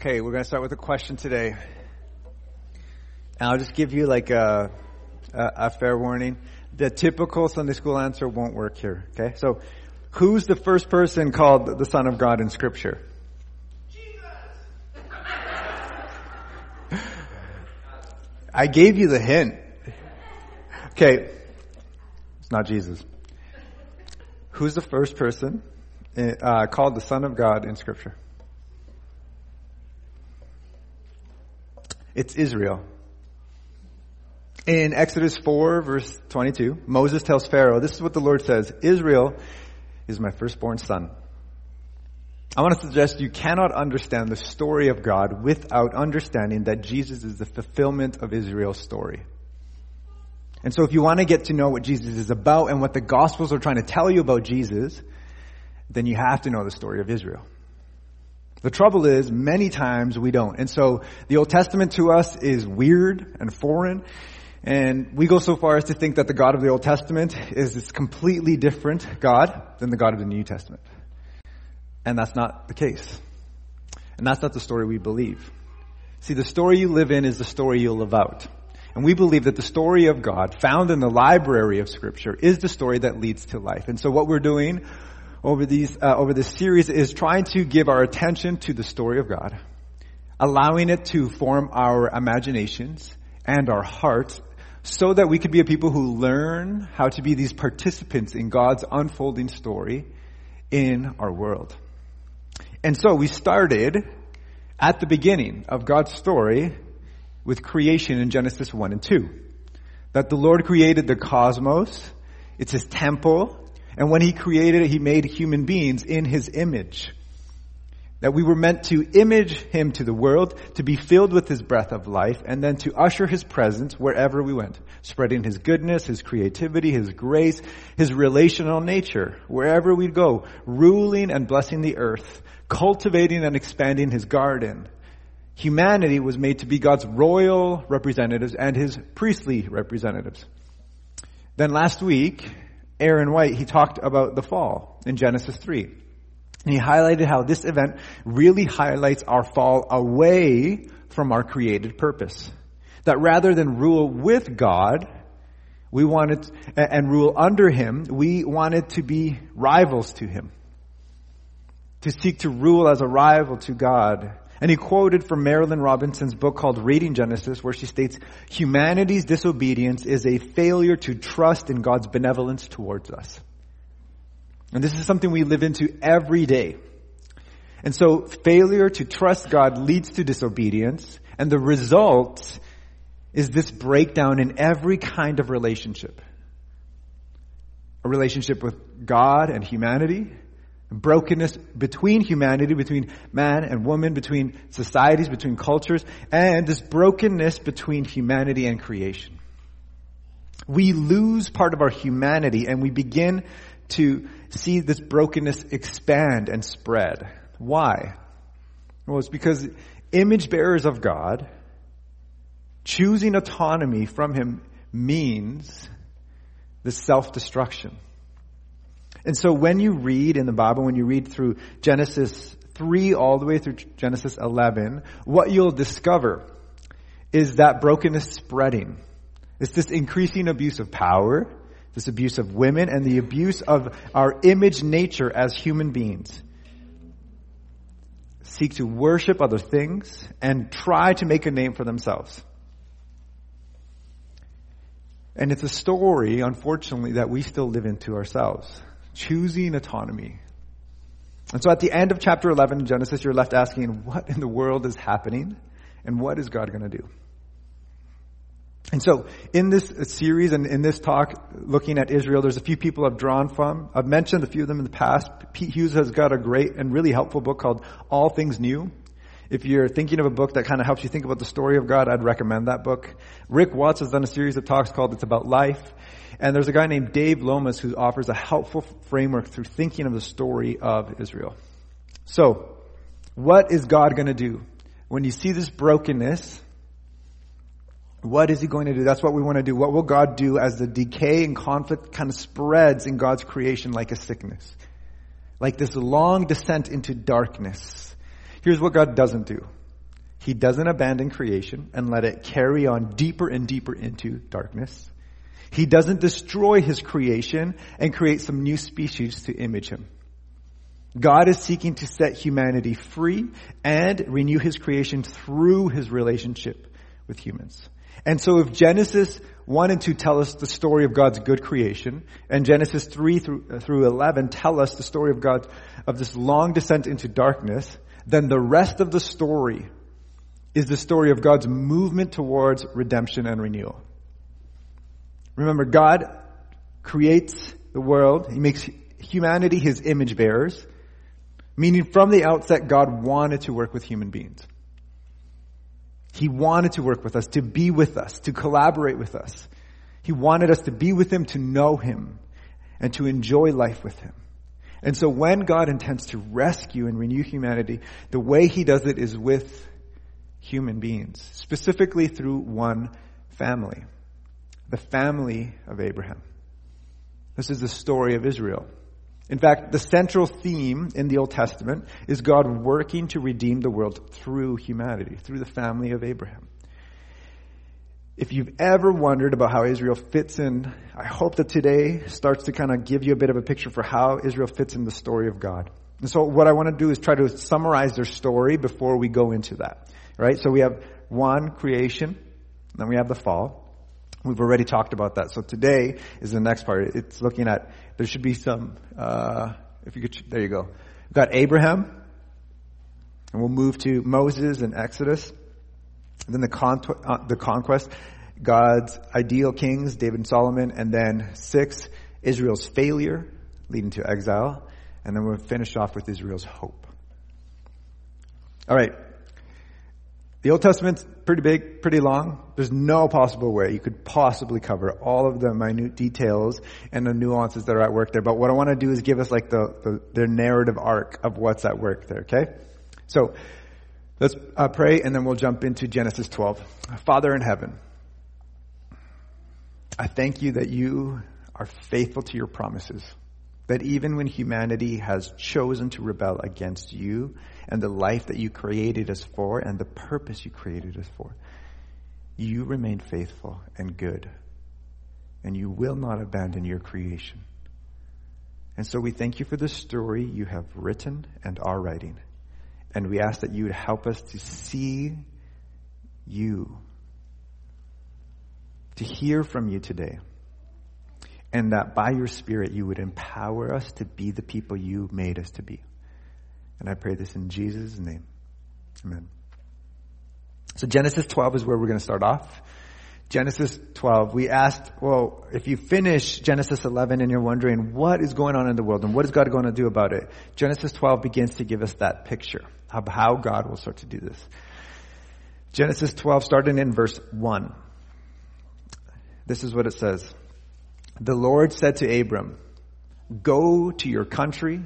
Okay, we're going to start with a question today. And I'll just give you like a fair warning. The typical Sunday school answer won't work here. Okay, so who's the first person called the Son of God in Scripture? Jesus! I gave you the hint. Okay, it's not Jesus. Who's the first person called the Son of God in Scripture? It's Israel. In Exodus 4, verse 22, Moses tells Pharaoh, this is what the Lord says, Israel is my firstborn son. I want to suggest you cannot understand the story of God without understanding that Jesus is the fulfillment of Israel's story. And so if you want to get to know what Jesus is about and what the Gospels are trying to tell you about Jesus, then you have to know the story of Israel. The trouble is, many times we don't. And so the Old Testament to us is weird and foreign. And we go so far as to think that the God of the Old Testament is this completely different God than the God of the New Testament. And that's not the case. And that's not the story we believe. See, the story you live in is the story you'll live out. And we believe that the story of God found in the library of Scripture is the story that leads to life. And so what we're doing over this series is trying to give our attention to the story of God, allowing it to form our imaginations and our hearts so that we could be a people who learn how to be these participants in God's unfolding story in our world. And so we started at the beginning of God's story with creation in Genesis 1 and 2. That the Lord created the cosmos, it's His temple, and when He created it, He made human beings in His image. That we were meant to image Him to the world, to be filled with His breath of life, and then to usher His presence wherever we went, spreading His goodness, His creativity, His grace, His relational nature, wherever we'd go, ruling and blessing the earth, cultivating and expanding His garden. Humanity was made to be God's royal representatives and His priestly representatives. Then last week, Aaron White, he talked about the fall in Genesis 3. And he highlighted how this event really highlights our fall away from our created purpose. That rather than rule with God, and rule under Him, we wanted to be rivals to Him. To seek to rule as a rival to God. And he quoted from Marilyn Robinson's book called Reading Genesis, where she states, humanity's disobedience is a failure to trust in God's benevolence towards us. And this is something we live into every day. And so failure to trust God leads to disobedience, and the result is this breakdown in every kind of relationship. A relationship with God and humanity, brokenness between humanity, between man and woman, between societies, between cultures, and this brokenness between humanity and creation. We lose part of our humanity and we begin to see this brokenness expand and spread. Why? Well, it's because image bearers of God, choosing autonomy from Him means the self-destruction. And so when you read in the Bible, when you read through Genesis 3 all the way through Genesis 11, what you'll discover is that brokenness spreading. It's this increasing abuse of power, this abuse of women, and the abuse of our image nature as human beings. Seek to worship other things and try to make a name for themselves. And it's a story, unfortunately, that we still live into ourselves. Choosing autonomy. And so at the end of chapter 11 in Genesis, you're left asking, what in the world is happening? And what is God going to do? And so in this series and in this talk, looking at Israel, there's a few people I've drawn from. I've mentioned a few of them in the past. Pete Hughes has got a great and really helpful book called All Things New. If you're thinking of a book that kind of helps you think about the story of God, I'd recommend that book. Rick Watts has done a series of talks called It's About Life. And there's a guy named Dave Lomas who offers a helpful framework through thinking of the story of Israel. So, what is God going to do? When you see this brokenness, what is He going to do? That's what we want to do. What will God do as the decay and conflict kind of spreads in God's creation like a sickness? Like this long descent into darkness. Here's what God doesn't do. He doesn't abandon creation and let it carry on deeper and deeper into darkness. He doesn't destroy his creation and create some new species to image him. God is seeking to set humanity free and renew his creation through his relationship with humans. And so if Genesis 1 and 2 tell us the story of God's good creation, and Genesis 3 through 11 tell us the story of God, of this long descent into darkness, then the rest of the story is the story of God's movement towards redemption and renewal. Remember, God creates the world. He makes humanity his image bearers, meaning from the outset, God wanted to work with human beings. He wanted to work with us, to be with us, to collaborate with us. He wanted us to be with him, to know him, and to enjoy life with him. And so when God intends to rescue and renew humanity, the way he does it is with human beings, specifically through one family, the family of Abraham. This is the story of Israel. In fact, the central theme in the Old Testament is God working to redeem the world through humanity, through the family of Abraham. If you've ever wondered about how Israel fits in, I hope that today starts to kind of give you a bit of a picture for how Israel fits in the story of God. And so what I want to do is try to summarize their story before we go into that. Right? So we have one, creation, then we have the fall. We've already talked about that. So today is the next part. It's looking at, there should be some, if you could, there you go. We've got Abraham, and we'll move to Moses and Exodus. And then the conquest, God's ideal kings, David and Solomon. And then 6, Israel's failure, leading to exile. And then we'll finish off with Israel's hope. All right. The Old Testament's pretty big, pretty long. There's no possible way you could possibly cover all of the minute details and the nuances that are at work there. But what I want to do is give us like the narrative arc of what's at work there, okay? So let's pray, and then we'll jump into Genesis 12. Father in heaven, I thank you that you are faithful to your promises. That even when humanity has chosen to rebel against you and the life that you created us for and the purpose you created us for, you remain faithful and good. And you will not abandon your creation. And so we thank you for the story you have written and are writing. And we ask that you would help us to see you, to hear from you today. And that by your Spirit, you would empower us to be the people you made us to be. And I pray this in Jesus' name. Amen. So Genesis 12 is where we're going to start off. Genesis 12, we asked, well, if you finish Genesis 11 and you're wondering what is going on in the world and what is God going to do about it, Genesis 12 begins to give us that picture of how God will start to do this. Genesis 12, starting in verse 1. This is what it says. The Lord said to Abram, go from your country,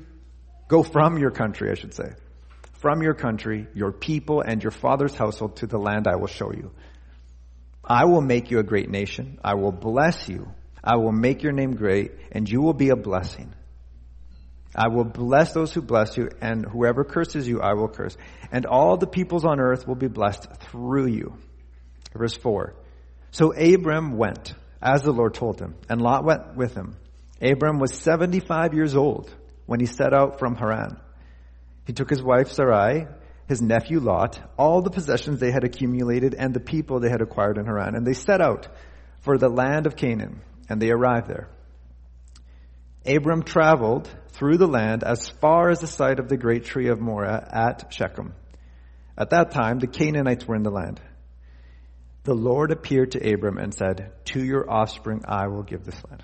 from your country, your people, and your father's household to the land I will show you. I will make you a great nation. I will bless you. I will make your name great, and you will be a blessing. I will bless those who bless you, and whoever curses you, I will curse. And all the peoples on earth will be blessed through you. Verse 4. So Abram went, as the Lord told him, and Lot went with him. Abram was 75 years old when he set out from Haran. He took his wife Sarai, his nephew Lot, all the possessions they had accumulated, and the people they had acquired in Haran. And they set out for the land of Canaan, and they arrived there. Abram traveled through the land as far as the site of the great tree of Moreh at Shechem. At that time, the Canaanites were in the land. The Lord appeared to Abram and said, to your offspring I will give this land.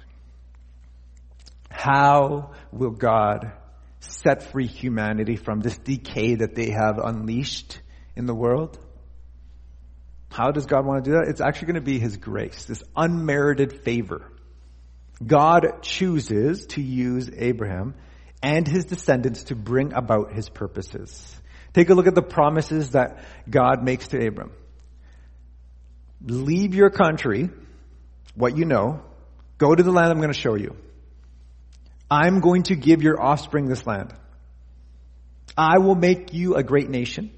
How will God set free humanity from this decay that they have unleashed in the world? How does God want to do that? It's actually going to be His grace, this unmerited favor. God chooses to use Abraham and his descendants to bring about His purposes. Take a look at the promises that God makes to Abram. Leave your country, what you know, go to the land I'm going to show you. I'm going to give your offspring this land. I will make you a great nation,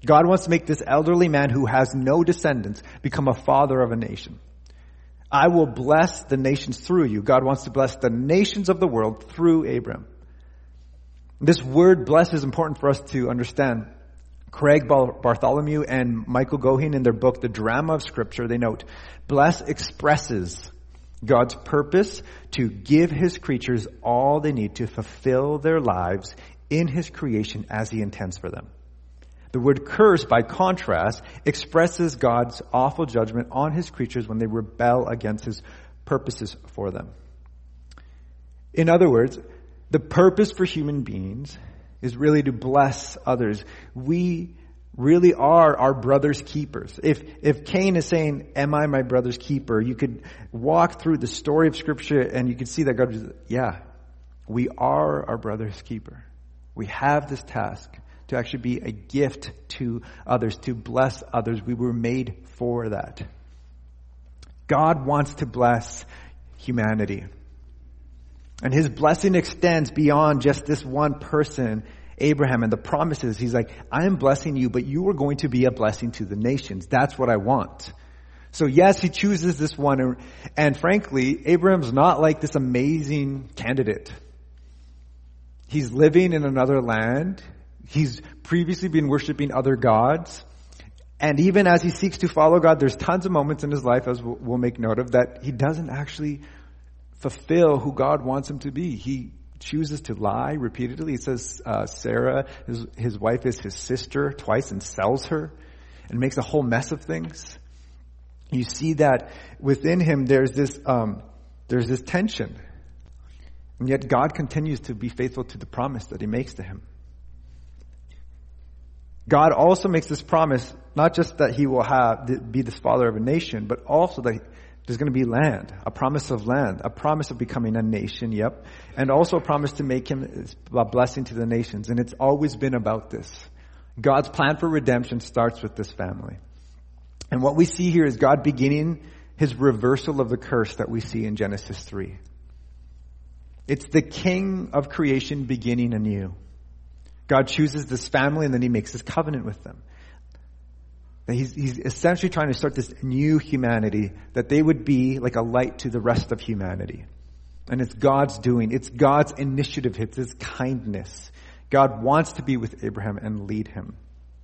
God wants to make this elderly man who has no descendants become a father of a nation. I will bless the nations through you. God wants to bless the nations of the world through Abraham. This word bless is important for us to understand. Craig Bartholomew and Michael Goheen in their book, The Drama of Scripture, they note, bless expresses God's purpose to give his creatures all they need to fulfill their lives in his creation as he intends for them. The word curse, by contrast, expresses God's awful judgment on his creatures when they rebel against his purposes for them. In other words, the purpose for human beings is really to bless others. We really are our brother's keepers. If Cain is saying, am I my brother's keeper? You could walk through the story of Scripture and you could see that God is, yeah, we are our brother's keeper. We have this task to actually be a gift to others, to bless others. We were made for that. God wants to bless humanity. And his blessing extends beyond just this one person, Abraham, and the promises. He's like, I am blessing you, but you are going to be a blessing to the nations. That's what I want. So yes, he chooses this one. And frankly, Abraham's not like this amazing candidate. He's living in another land. He's previously been worshiping other gods. And even as he seeks to follow God, there's tons of moments in his life, as we'll make note of, that he doesn't actually fulfill who God wants him to be. He chooses to lie repeatedly. He says Sarah, his wife, is his sister twice and sells her and makes a whole mess of things. You see that within him there's this tension. And yet God continues to be faithful to the promise that he makes to him. God also makes this promise, not just that he will be this father of a nation, but also that there's going to be land, a promise of land, a promise of becoming a nation, yep, and also a promise to make him a blessing to the nations. And it's always been about this. God's plan for redemption starts with this family. And what we see here is God beginning his reversal of the curse that we see in Genesis 3. It's the king of creation beginning anew. God chooses this family and then he makes this covenant with them. He's essentially trying to start this new humanity, that they would be like a light to the rest of humanity. And it's God's doing. It's God's initiative. It's his kindness. God wants to be with Abraham and lead him.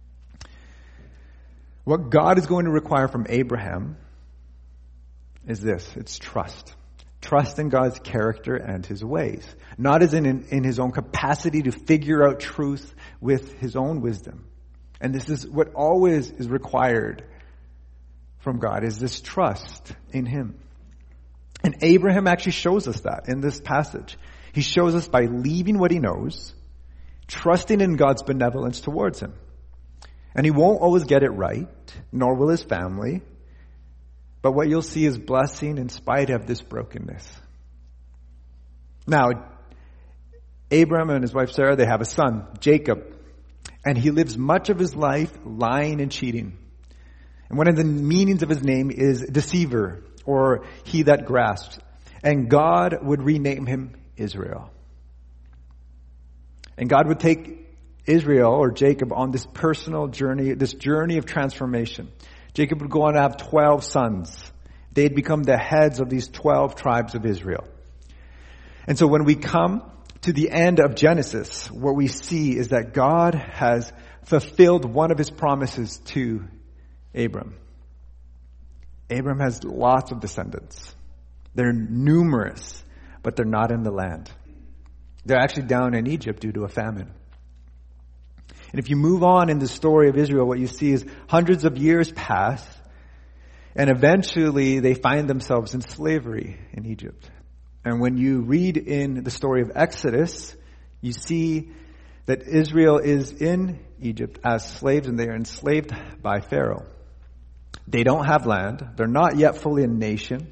What God is going to require from Abraham is this. It's trust. Trust in God's character and his ways. Not as in his own capacity to figure out truth with his own wisdom. And this is what always is required from God, is this trust in him. And Abraham actually shows us that in this passage. He shows us by leaving what he knows, trusting in God's benevolence towards him. And he won't always get it right, nor will his family. But what you'll see is blessing in spite of this brokenness. Now, Abraham and his wife Sarah, they have a son, Jacob. And he lives much of his life lying and cheating. And one of the meanings of his name is deceiver, or he that grasps. And God would rename him Israel. And God would take Israel, or Jacob, on this personal journey, this journey of transformation. Jacob would go on to have 12 sons. They'd become the heads of these 12 tribes of Israel. And so when we come to the end of Genesis, what we see is that God has fulfilled one of his promises to Abram. Abram has lots of descendants. They're numerous, but they're not in the land. They're actually down in Egypt due to a famine. And if you move on in the story of Israel, what you see is hundreds of years pass, and eventually they find themselves in slavery in Egypt. And when you read in the story of Exodus, you see that Israel is in Egypt as slaves, and they are enslaved by Pharaoh. They don't have land. They're not yet fully a nation.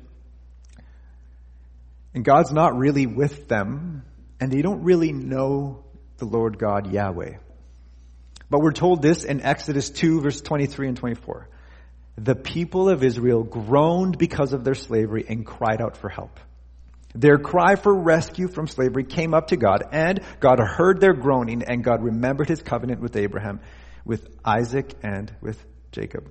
And God's not really with them, and they don't really know the Lord God, Yahweh. But we're told this in Exodus 2, verse 23 and 24. The people of Israel groaned because of their slavery and cried out for help. Their cry for rescue from slavery came up to God, and God heard their groaning, and God remembered his covenant with Abraham, with Isaac and with Jacob.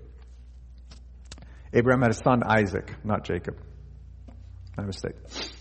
Abraham had a son, Isaac, not Jacob. My mistake.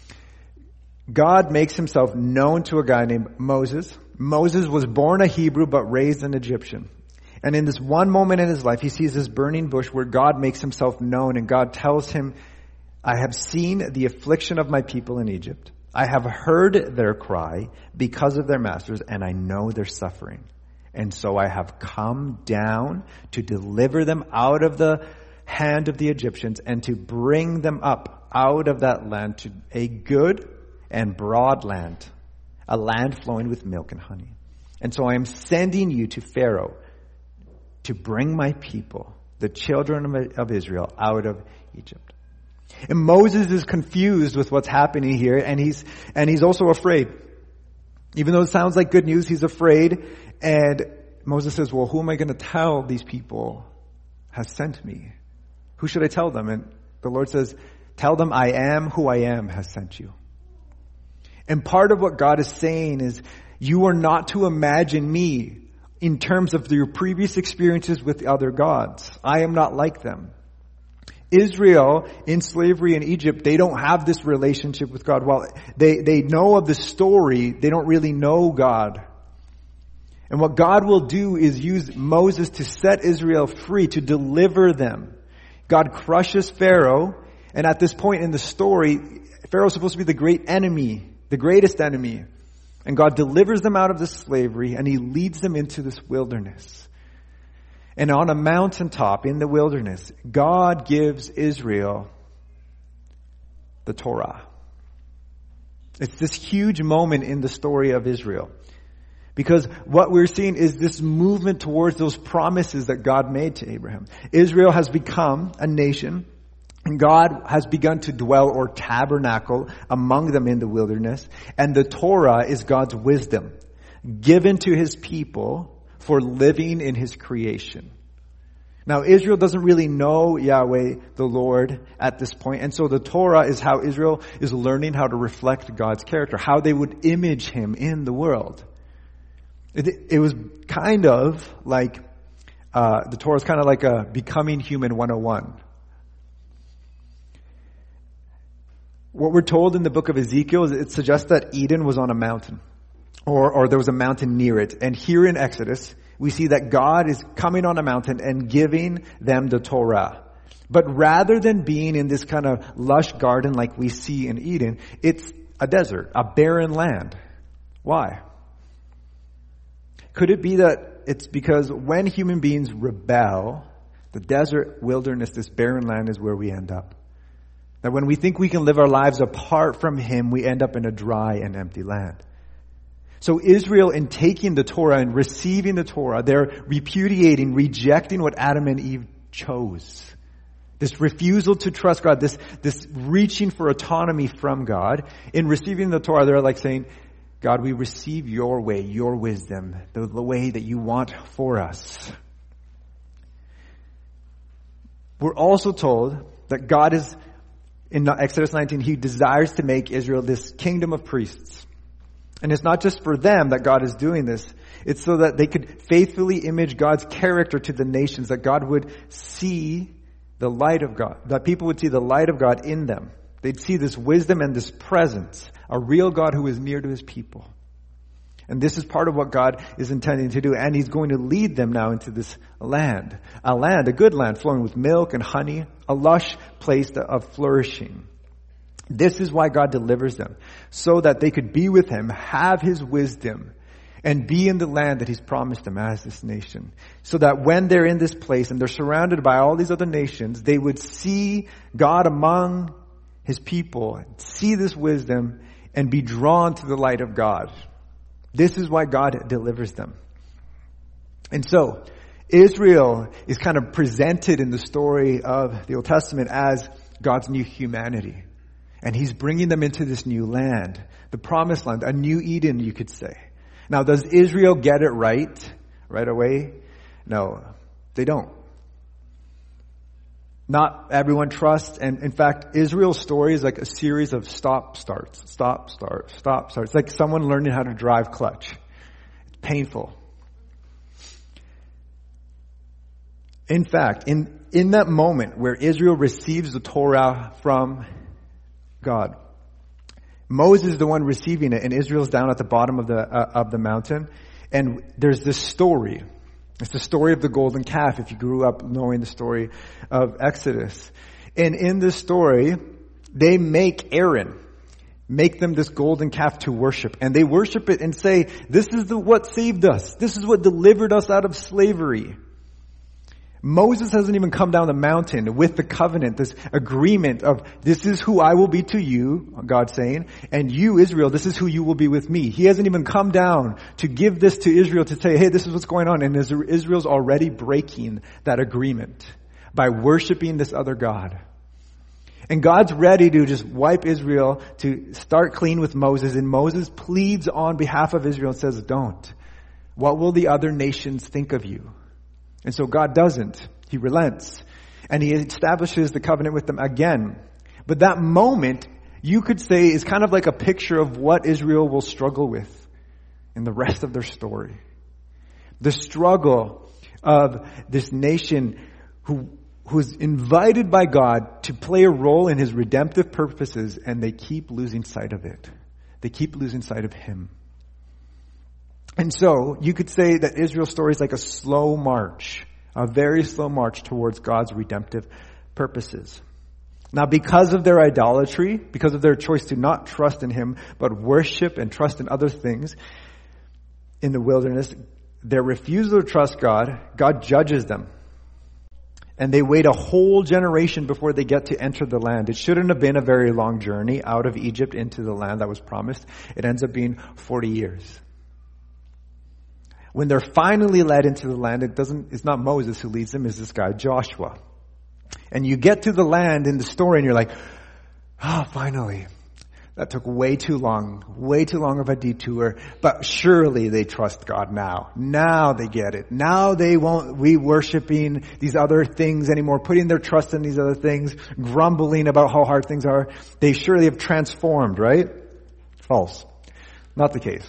God makes himself known to a guy named Moses. Moses was born a Hebrew but raised an Egyptian. And in this one moment in his life, he sees this burning bush where God makes himself known, and God tells him, I have seen the affliction of my people in Egypt. I have heard their cry because of their masters, and I know their suffering. And so I have come down to deliver them out of the hand of the Egyptians and to bring them up out of that land to a good and broad land, a land flowing with milk and honey. And so I am sending you to Pharaoh to bring my people, the children of Israel, out of Egypt. And Moses is confused with what's happening here, and he's also afraid. Even though it sounds like good news, he's afraid. And Moses says, well, who am I going to tell these people has sent me? Who should I tell them? And the Lord says, tell them I am who I am has sent you. And part of what God is saying is, you are not to imagine me in terms of your previous experiences with other gods. I am not like them. Israel in slavery in Egypt, they don't have this relationship with God. While they know of the story, they don't really know God. And what God will do is use Moses to set Israel free, to deliver them. God crushes Pharaoh, and at this point in the story, Pharaoh is supposed to be the great enemy, the greatest enemy. And God delivers them out of this slavery, and he leads them into this wilderness. And on a mountaintop in the wilderness, God gives Israel the Torah. It's this huge moment in the story of Israel. Because what we're seeing is this movement towards those promises that God made to Abraham. Israel has become a nation, and God has begun to dwell or tabernacle among them in the wilderness. And the Torah is God's wisdom given to his people for living in his creation. Now, Israel doesn't really know Yahweh, the Lord, at this point. And so the Torah is how Israel is learning how to reflect God's character, how they would image him in the world. It was kind of like, the Torah is kind of like a Becoming Human 101. What we're told in the book of Ezekiel is it suggests that Eden was on a mountain, or there was a mountain near it. And here in Exodus, we see that God is coming on a mountain and giving them the Torah. But rather than being in this kind of lush garden like we see in Eden, it's a desert, a barren land. Why? Could it be that it's because when human beings rebel, the desert, wilderness, this barren land is where we end up? That when we think we can live our lives apart from him, we end up in a dry and empty land. So Israel, in taking the Torah and receiving the Torah, they're repudiating, rejecting what Adam and Eve chose. This refusal to trust God, this reaching for autonomy from God. In receiving the Torah, they're like saying, God, we receive your way, your wisdom, the way that you want for us. We're also told that God is, in Exodus 19, he desires to make Israel this kingdom of priests. And it's not just for them that God is doing this. It's so that they could faithfully image God's character to the nations, that God would see the light of God, that people would see the light of God in them. They'd see this wisdom and this presence, a real God who is near to his people. And this is part of what God is intending to do. And he's going to lead them now into this land, a good land flowing with milk and honey, a lush place of flourishing. This is why God delivers them, so that they could be with him, have his wisdom, and be in the land that he's promised them as this nation. So that when they're in this place and they're surrounded by all these other nations, they would see God among his people, see this wisdom, and be drawn to the light of God. This is why God delivers them. And so, Israel is kind of presented in the story of the Old Testament as God's new humanity. And he's bringing them into this new land, the promised land, a new Eden, you could say. Now, does Israel get it right away? No, they don't. Not everyone trusts. And in fact, Israel's story is like a series of stop, starts. It's like someone learning how to drive clutch. It's painful. In fact, in that moment where Israel receives the Torah from God, Moses is the one receiving it, and Israel's down at the bottom of the mountain. And there's this story. It's the story of the golden calf, if you grew up knowing the story of Exodus. And in this story, they make them this golden calf to worship. And they worship it and say, this is what saved us. This is what delivered us out of slavery. Moses hasn't even come down the mountain with the covenant, this agreement of, this is who I will be to you, God saying, and you, Israel, this is who you will be with me. He hasn't even come down to give this to Israel to say, hey, this is what's going on. And Israel's already breaking that agreement by worshiping this other God. And God's ready to just wipe Israel, to start clean with Moses. And Moses pleads on behalf of Israel and says, don't. What will the other nations think of you? And so God doesn't. He relents. And he establishes the covenant with them again. But that moment, you could say, is kind of like a picture of what Israel will struggle with in the rest of their story. The struggle of this nation who's invited by God to play a role in his redemptive purposes, and they keep losing sight of it. They keep losing sight of him. And so, you could say that Israel's story is like a slow march, a very slow march towards God's redemptive purposes. Now, because of their idolatry, because of their choice to not trust in him, but worship and trust in other things in the wilderness, their refusal to trust God, God judges them. And they wait a whole generation before they get to enter the land. It shouldn't have been a very long journey out of Egypt into the land that was promised. It ends up being 40 years. When they're finally led into the land, it's not Moses who leads them, it's this guy, Joshua. And you get to the land in the story and you're like, finally. That took way too long of a detour, but surely they trust God now. Now they get it. Now they won't be worshiping these other things anymore, putting their trust in these other things, grumbling about how hard things are. They surely have transformed, right? False. Not the case.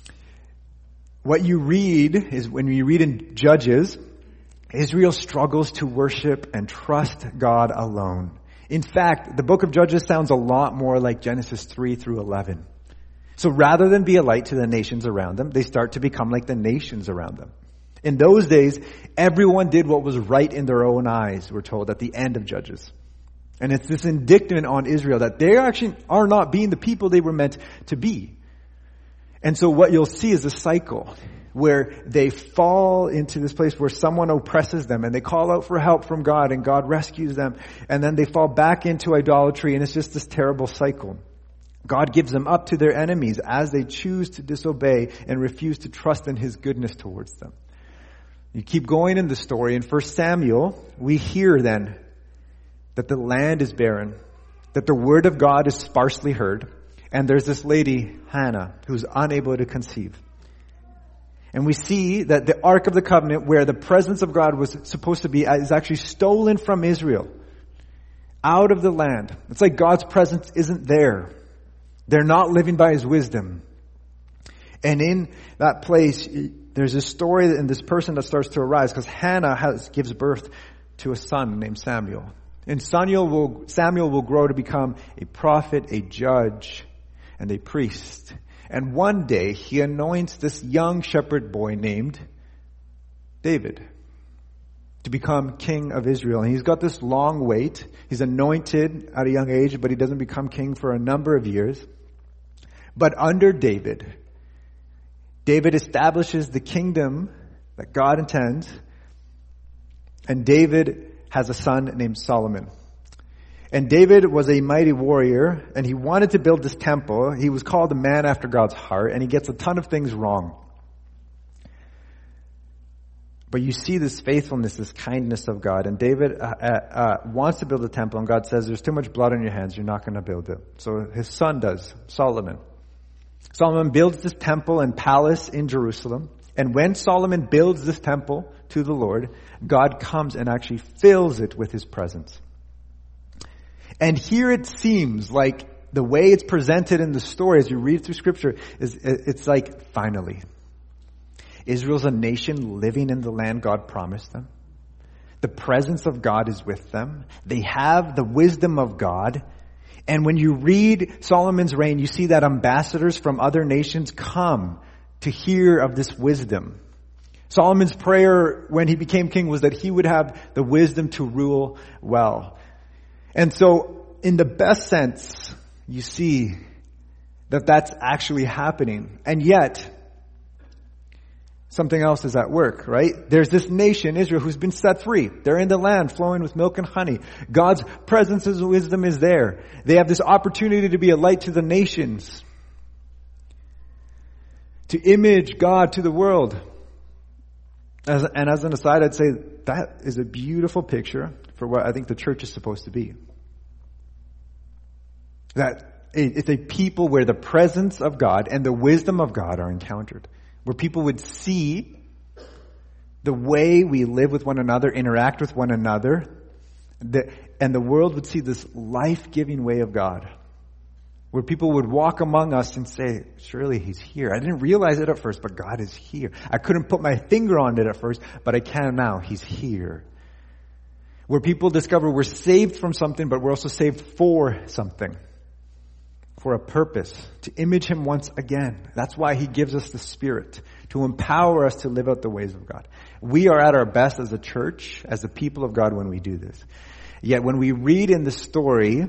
What you read is, when you read in Judges, Israel struggles to worship and trust God alone. In fact, the book of Judges sounds a lot more like Genesis 3 through 11. So rather than be a light to the nations around them, they start to become like the nations around them. In those days, everyone did what was right in their own eyes, we're told at the end of Judges. And it's this indictment on Israel that they actually are not being the people they were meant to be. And so what you'll see is a cycle where they fall into this place where someone oppresses them and they call out for help from God and God rescues them, and then they fall back into idolatry, and it's just this terrible cycle. God gives them up to their enemies as they choose to disobey and refuse to trust in his goodness towards them. You keep going in the story. In 1 Samuel, we hear then that the land is barren, that the word of God is sparsely heard, and there's this lady, Hannah, who's unable to conceive. And we see that the Ark of the Covenant, where the presence of God was supposed to be, is actually stolen from Israel, out of the land. It's like God's presence isn't there. They're not living by his wisdom. And in that place, there's a story and this person that starts to arise, because Hannah gives birth to a son named Samuel. And Samuel will grow to become a prophet, a judge, and a priest. And one day, he anoints this young shepherd boy named David to become king of Israel. And he's got this long wait. He's anointed at a young age, but he doesn't become king for a number of years. But under David establishes the kingdom that God intends. And David has a son named Solomon. And David was a mighty warrior, and he wanted to build this temple. He was called a man after God's heart, and he gets a ton of things wrong. But you see this faithfulness, this kindness of God. And David wants to build a temple, and God says, there's too much blood on your hands, you're not going to build it. So his son does, Solomon. Solomon builds this temple and palace in Jerusalem. And when Solomon builds this temple to the Lord, God comes and actually fills it with his presence. And here it seems like the way it's presented in the story as you read through Scripture it's like, finally. Israel's a nation living in the land God promised them. The presence of God is with them. They have the wisdom of God. And when you read Solomon's reign, you see that ambassadors from other nations come to hear of this wisdom. Solomon's prayer when he became king was that he would have the wisdom to rule well. And so, in the best sense, you see that that's actually happening. And yet, something else is at work, right? There's this nation, Israel, who's been set free. They're in the land flowing with milk and honey. God's presence and wisdom is there. They have this opportunity to be a light to the nations, to image God to the world. As an aside, I'd say that is a beautiful picture for what I think the church is supposed to be. That it's a people where the presence of God and the wisdom of God are encountered. Where people would see the way we live with one another, interact with one another, and the world would see this life-giving way of God. Where people would walk among us and say, surely He's here. I didn't realize it at first, but God is here. I couldn't put my finger on it at first, but I can now. He's here. Where people discover we're saved from something, but we're also saved for something. For a purpose, to image Him once again. That's why He gives us the Spirit, to empower us to live out the ways of God. We are at our best as a church, as the people of God when we do this. Yet when we read in the story,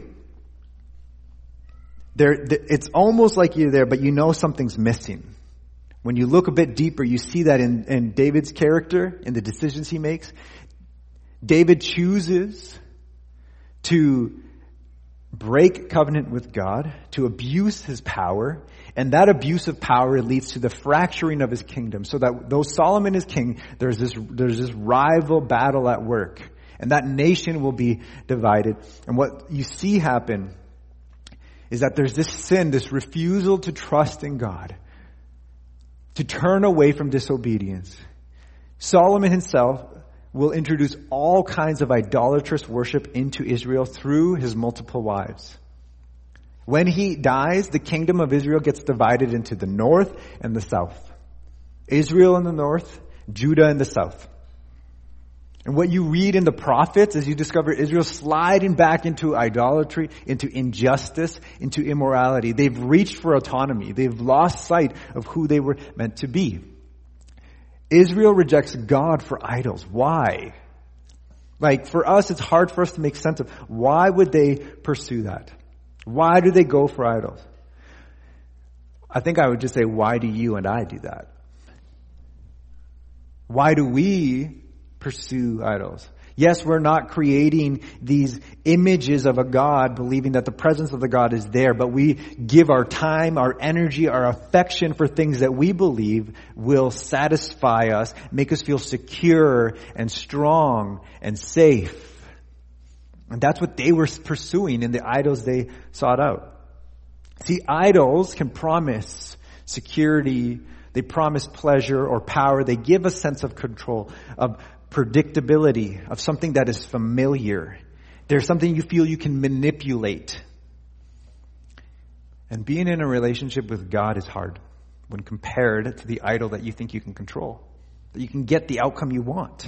it's almost like you're there, but you know something's missing. When you look a bit deeper, you see that in David's character, in the decisions he makes. David chooses to break covenant with God, to abuse His power, and that abuse of power leads to the fracturing of His kingdom. So that though Solomon is king, there's this rival battle at work, and that nation will be divided. And what you see happen is that there's this sin, this refusal to trust in God, to turn away from disobedience. Solomon himself will introduce all kinds of idolatrous worship into Israel through his multiple wives. When he dies, the kingdom of Israel gets divided into the north and the south. Israel in the north, Judah in the south. And what you read in the prophets is you discover Israel sliding back into idolatry, into injustice, into immorality. They've reached for autonomy. They've lost sight of who they were meant to be. Israel rejects God for idols. Why? Like, for us, it's hard for us to make sense of why would they pursue that? Why do they go for idols? I think I would just say, why do you and I do that? Why do we pursue idols? Yes, we're not creating these images of a God, believing that the presence of the God is there, but we give our time, our energy, our affection for things that we believe will satisfy us, make us feel secure and strong and safe. And that's what they were pursuing in the idols they sought out. See, idols can promise security, they promise pleasure or power, they give a sense of control, of predictability, of something that is familiar. There's something you feel you can manipulate. And being in a relationship with God is hard when compared to the idol that you think you can control, that you can get the outcome you want.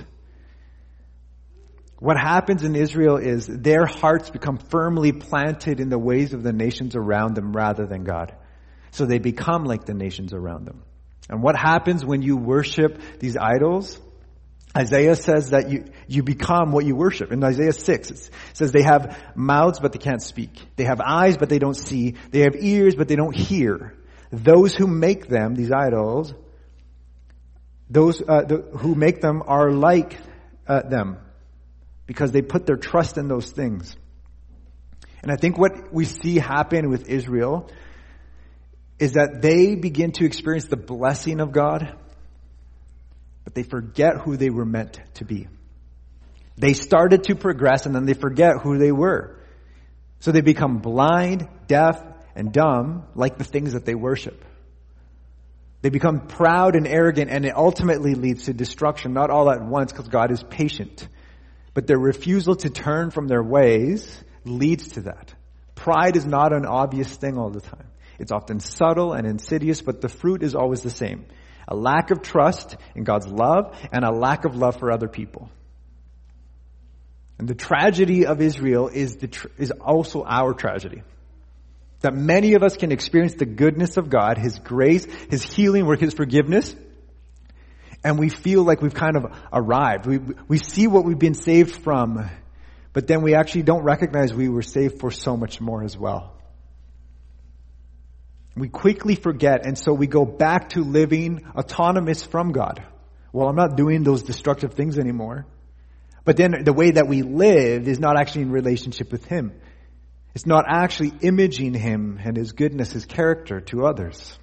What happens in Israel is their hearts become firmly planted in the ways of the nations around them rather than God. So they become like the nations around them. And what happens when you worship these idols? Isaiah says that you become what you worship. In Isaiah 6, it says they have mouths, but they can't speak. They have eyes, but they don't see. They have ears, but they don't hear. Those who make them, these idols, those who make them are like them because they put their trust in those things. And I think what we see happen with Israel is that they begin to experience the blessing of God, but they forget who they were meant to be. They started to progress and then they forget who they were. So they become blind, deaf, and dumb like the things that they worship. They become proud and arrogant, and it ultimately leads to destruction, not all at once because God is patient. But their refusal to turn from their ways leads to that. Pride is not an obvious thing all the time. It's often subtle and insidious, but the fruit is always the same. A lack of trust in God's love and a lack of love for other people. And the tragedy of Israel is also our tragedy. That many of us can experience the goodness of God, His grace, His healing work, His forgiveness, and we feel like we've kind of arrived. We see what we've been saved from, but then we actually don't recognize we were saved for so much more as well. We quickly forget, and so we go back to living autonomous from God. Well, I'm not doing those destructive things anymore. But then the way that we live is not actually in relationship with Him. It's not actually imaging Him and His goodness, His character to others.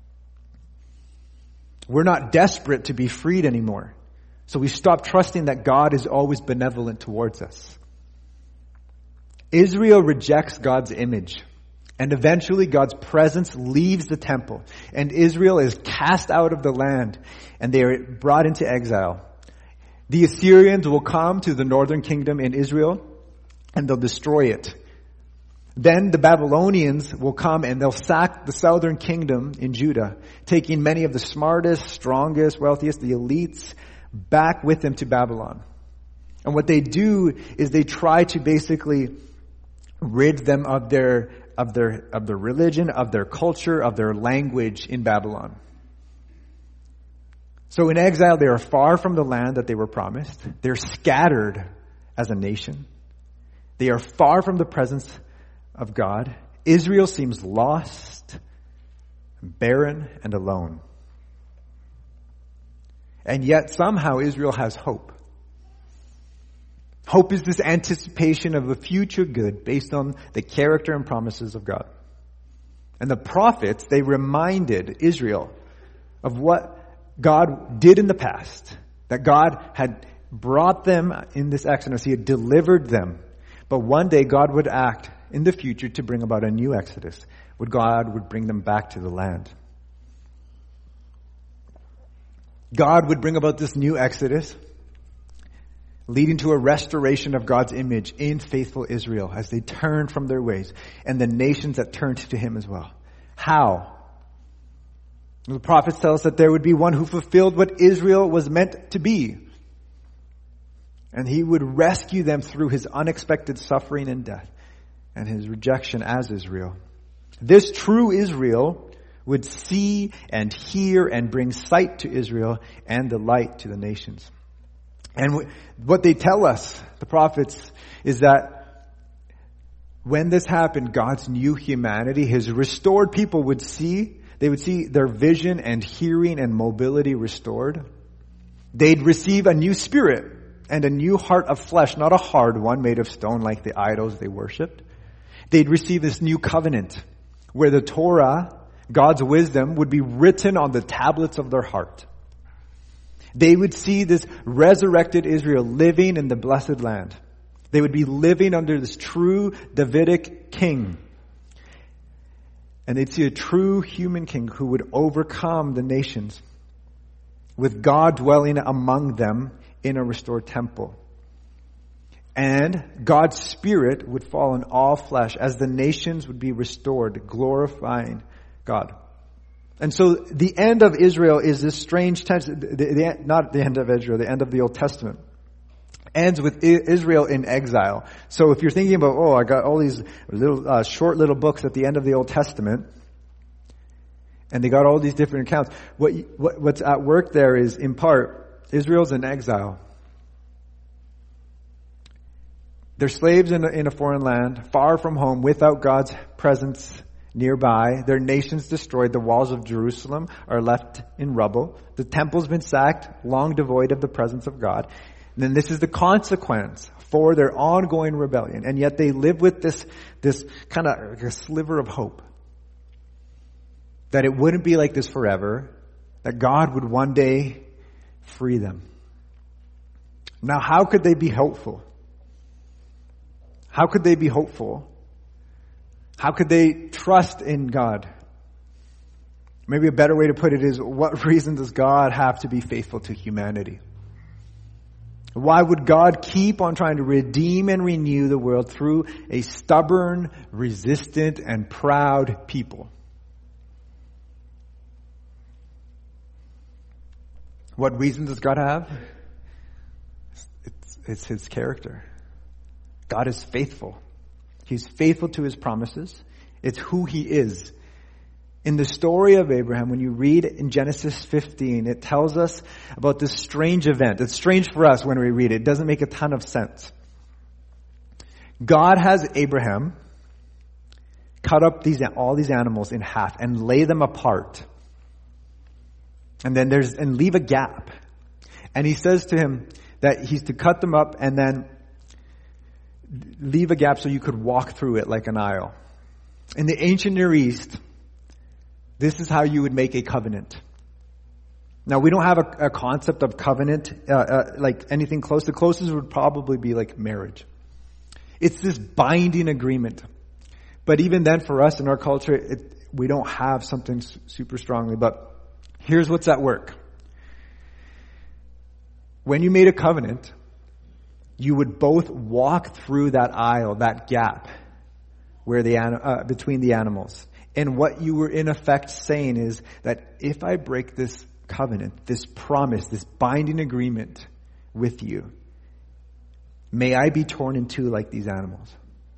We're not desperate to be freed anymore. So we stop trusting that God is always benevolent towards us. Israel rejects God's image. And eventually God's presence leaves the temple. And Israel is cast out of the land. And they are brought into exile. The Assyrians will come to the northern kingdom in Israel, and they'll destroy it. Then the Babylonians will come and they'll sack the southern kingdom in Judah, taking many of the smartest, strongest, wealthiest, the elites, back with them to Babylon. And what they do is they try to basically rid them of their religion, of their culture, of their language in Babylon. So in exile, they are far from the land that they were promised. They're scattered as a nation. They are far from the presence of God. Israel seems lost, barren, and alone. And yet somehow Israel has hope. Hope is this anticipation of a future good based on the character and promises of God. And the prophets, they reminded Israel of what God did in the past. That God had brought them in this exodus. He had delivered them. But one day God would act in the future to bring about a new exodus. Where God would bring them back to the land. God would bring about this new exodus, leading to a restoration of God's image in faithful Israel as they turned from their ways, and the nations that turned to Him as well. How? The prophets tell us that there would be one who fulfilled what Israel was meant to be. And He would rescue them through His unexpected suffering and death and His rejection as Israel. This true Israel would see and hear and bring sight to Israel and the light to the nations. And what they tell us, the prophets, is that when this happened, God's new humanity, His restored people would see, they would see their vision and hearing and mobility restored. They'd receive a new spirit and a new heart of flesh, not a hard one made of stone like the idols they worshipped. They'd receive this new covenant where the Torah, God's wisdom, would be written on the tablets of their heart. They would see this resurrected Israel living in the blessed land. They would be living under this true Davidic king. And they'd see a true human king who would overcome the nations, with God dwelling among them in a restored temple. And God's Spirit would fall on all flesh as the nations would be restored, glorifying God. And so the end of Israel is this strange tense, not the end of Israel, the end of the Old Testament. Ends with Israel in exile. So if you're thinking about, I got all these little short little books at the end of the Old Testament, and they got all these different accounts. What's at work there is, in part, Israel's in exile. They're slaves in a foreign land, far from home, without God's presence nearby. Their nation's destroyed. The walls of Jerusalem are left in rubble. The temple's been sacked, long devoid of the presence of God. And then this is the consequence for their ongoing rebellion. And yet they live with this kind of like a sliver of hope. That it wouldn't be like this forever. That God would one day free them. Now, how could they be hopeful? How could they be hopeful? How could they trust in God? Maybe a better way to put it is, what reason does God have to be faithful to humanity? Why would God keep on trying to redeem and renew the world through a stubborn, resistant, and proud people? What reason does God have? It's His character. God is faithful. He's faithful to his promises. It's who he is. In the story of Abraham, when you read in Genesis 15, it tells us about this strange event. It's strange for us when we read it. It doesn't make a ton of sense. God has Abraham cut up all these animals in half and lay them apart. And then leave a gap. And he says to him that he's to cut them up and then leave a gap so you could walk through it like an aisle. In the ancient Near East, this is how you would make a covenant. Now, we don't have a concept of covenant like anything close. The closest would probably be like marriage. It's this binding agreement. But even then, for us in our culture, we don't have something super strongly. But here's what's at work. When you made a covenant, you would both walk through that aisle, that gap, where between the animals. And what you were in effect saying is that if I break this covenant, this promise, this binding agreement with you, may I be torn in two like these animals.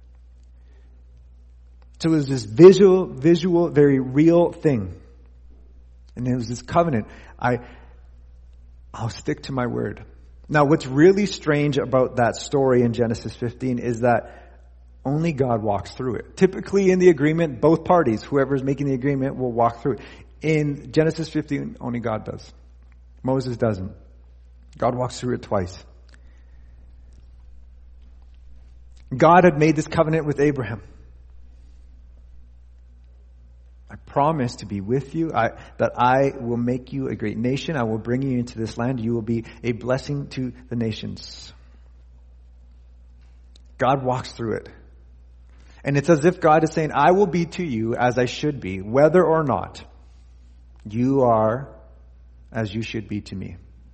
So it was this visual, very real thing. And it was this covenant. I'll stick to my word. Now, what's really strange about that story in Genesis 15 is that only God walks through it. Typically in the agreement, both parties, whoever's making the agreement, will walk through it. In Genesis 15, only God does. Moses doesn't. God walks through it twice. God had made this covenant with Abraham. I promise to be with you, that I will make you a great nation. I will bring you into this land. You will be a blessing to the nations. God walks through it. And it's as if God is saying, I will be to you as I should be, whether or not you are as you should be to me.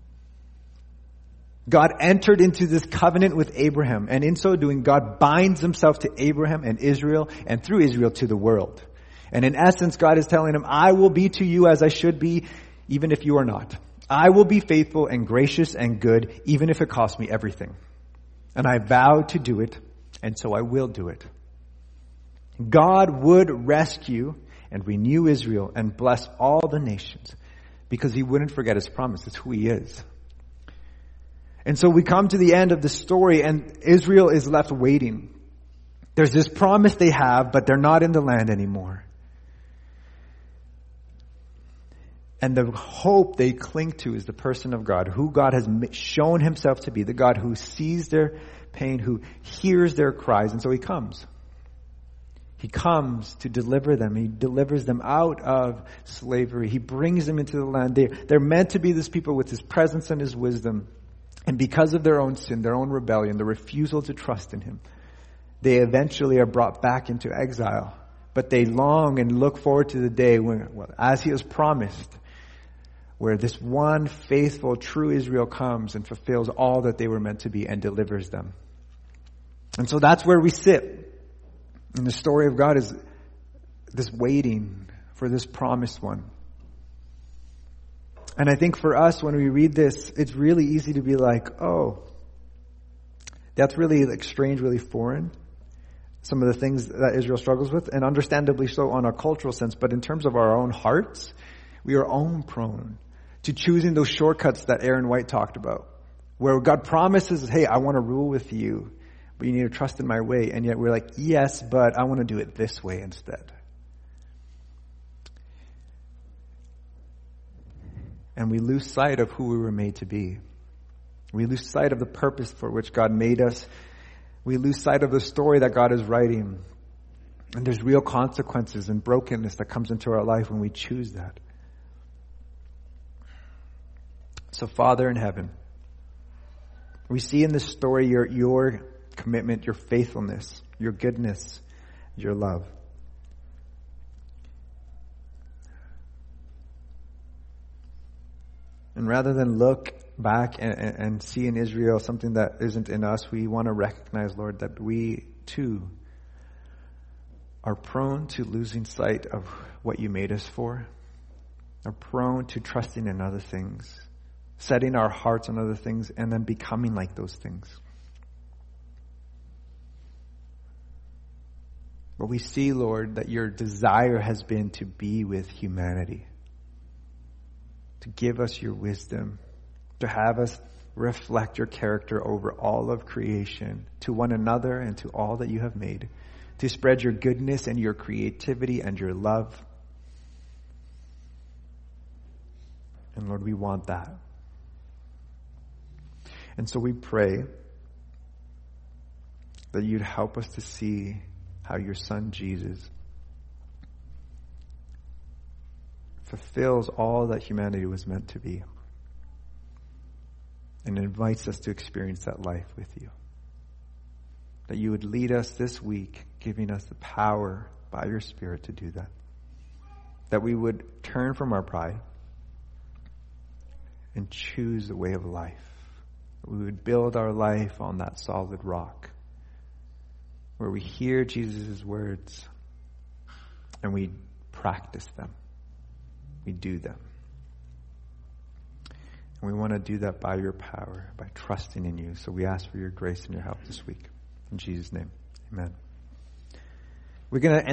God entered into this covenant with Abraham, and in so doing, God binds himself to Abraham and Israel, and through Israel to the world. And in essence, God is telling him, I will be to you as I should be, even if you are not. I will be faithful and gracious and good, even if it costs me everything. And I vow to do it, and so I will do it. God would rescue and renew Israel and bless all the nations because he wouldn't forget his promise. It's who he is. And so we come to the end of the story and Israel is left waiting. There's this promise they have, but they're not in the land anymore. And the hope they cling to is the person of God, who God has shown himself to be, the God who sees their pain, who hears their cries. And so he comes. He comes to deliver them. He delivers them out of slavery. He brings them into the land. They're meant to be this people with his presence and his wisdom. And because of their own sin, their own rebellion, the refusal to trust in him, they eventually are brought back into exile. But they long and look forward to the day when, as he has promised, where this one faithful, true Israel comes and fulfills all that they were meant to be and delivers them. And so that's where we sit. And the story of God is this waiting for this promised one. And I think for us, when we read this, it's really easy to be like, oh, that's really like strange, really foreign. Some of the things that Israel struggles with, and understandably so on a cultural sense. But in terms of our own hearts, we are prone to choosing those shortcuts that Aaron White talked about. Where God promises, hey, I want to rule with you. But you need to trust in my way. And yet we're like, yes, but I want to do it this way instead. And we lose sight of who we were made to be. We lose sight of the purpose for which God made us. We lose sight of the story that God is writing. And there's real consequences and brokenness that comes into our life when we choose that. So Father in heaven, we see in this story your commitment, your faithfulness, your goodness, your love. And rather than look back and see in Israel something that isn't in us, we want to recognize, Lord, that we too are prone to losing sight of what you made us for, are prone to trusting in other things, setting our hearts on other things, and then becoming like those things. But we see, Lord, that your desire has been to be with humanity, to give us your wisdom, to have us reflect your character over all of creation, to one another and to all that you have made, to spread your goodness and your creativity and your love. And Lord, we want that. And so we pray that you'd help us to see how your Son Jesus fulfills all that humanity was meant to be and invites us to experience that life with you. That you would lead us this week, giving us the power by your Spirit to do that. That we would turn from our pride and choose the way of life. That we would build our life on that solid rock, where we hear Jesus' words and we practice them. We do them. And we want to do that by your power, by trusting in you. So we ask for your grace and your help this week. In Jesus' name, amen. We're going to